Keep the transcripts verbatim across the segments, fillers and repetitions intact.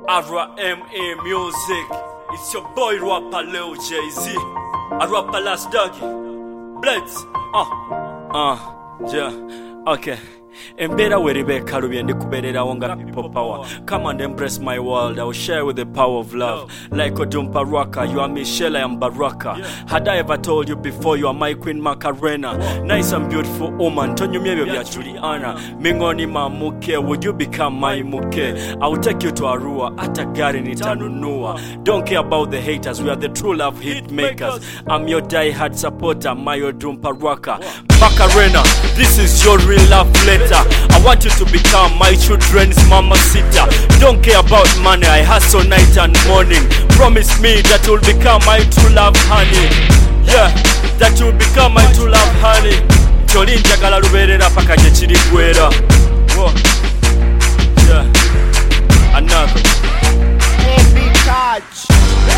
R M A Music. It's your boy rapper Lil Jay-Z. A rapper Last Doggy. Blitz. Uh. Uh. Yeah. Okay. Embera we Rebecca Ruby and the Kuberera Wonga people power. Come and embrace my world. I will share with the power of love. Like Odumpa Raka, you are Michelle, I am Baraka. Had I ever told you before, you are my queen Macarena. Nice and beautiful woman. Tonyo Mebe ya Juliana. Mingoni Mamuke, would you become my muke? I will take you to Arua, Atagari Nitanunua. Don't care about the haters, we are the true love hit makers. I'm your die-hard supporter, my Odumpa Raka. Macarena, this is your real love letter. I want you to become my children's mama sitter. Don't care about money, I hustle night and morning. Promise me that you'll become my true love honey. Yeah, that you'll become my true love honey. Choli njagala luberera paka je kiri gwera. Whoa. Yeah. Another. Baby touch.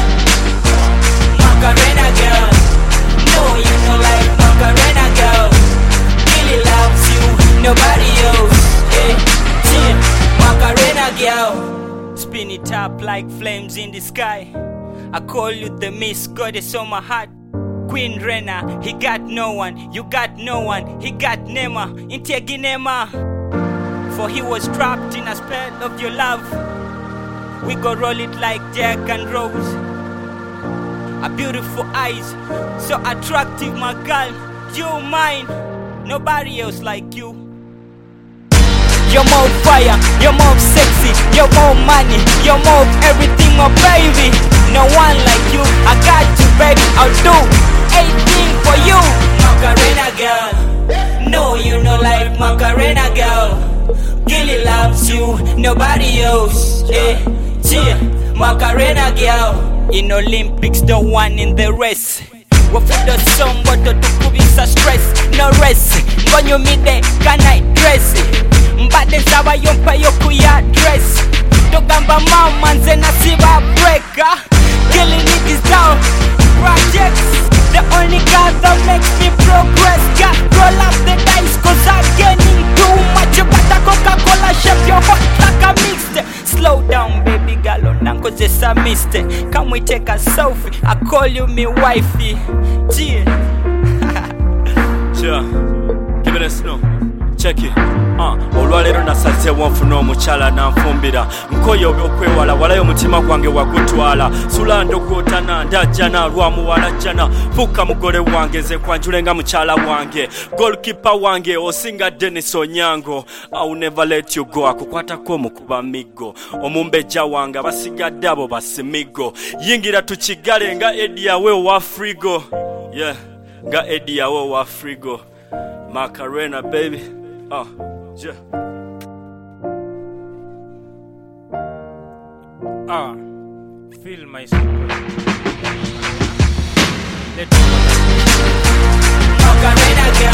Macarena girl. No, you know like Macarena girl. Really loves you, nobody else. Hey, yeah. Macarena girl. Spin it up like flames in the sky. I call you the Miss Goddess on my heart. Queen Rena, he got no one, you got no one, he got Nema, Integi Nema. For he was trapped in a spell of your love. We go roll it like Jack and Rose. A beautiful eyes, so attractive my girl. You mine, nobody else like you. You're more fire, you're more sexy, you're more money, you're more everything, my baby. No one like you, I got you, baby. I'll do anything for you. Macarena girl, no, you know like Macarena girl. Gilly loves you, nobody else. Eh, yeah, Macarena girl. In Olympics, the one in the race. What for the song, what the to be so stress, no rest. When you meet there, can I dress? Mbade sawa yompa yoku ya dress. Togamba mama nzena siva breaker. Killing niggas down, projects. The only guy that makes me progress. Got roll up the dice cause I'm getting too much. But a Coca-Cola shape your hot like a mixed. Slow down baby girl on cause it's a mistake. Can we take a selfie? I call you me wifey. Cheer. Sure. Give it a snow. Check it. Uh, olwalero nasaze wonfuna omukyala nanfumbira nkoyo obyokwewala walayo mutima gwange wagutwala sula ndogotana ndajjana lwamuwala jjana fuuka mugole wange nze kwanjulenga mukyala wange goalkeeper wange osinga Dennis Onyango. I will never let you go. Akukwatako mukuba miggo omumbejja wange basigadde abo basimigo yingira tukigale nga Eddie yawe wa frigo. Yeah, nga Eddie yawe wa frigo. Macarena baby. Oh, yeah. Ah, feel my soul. Let's Macarena girl.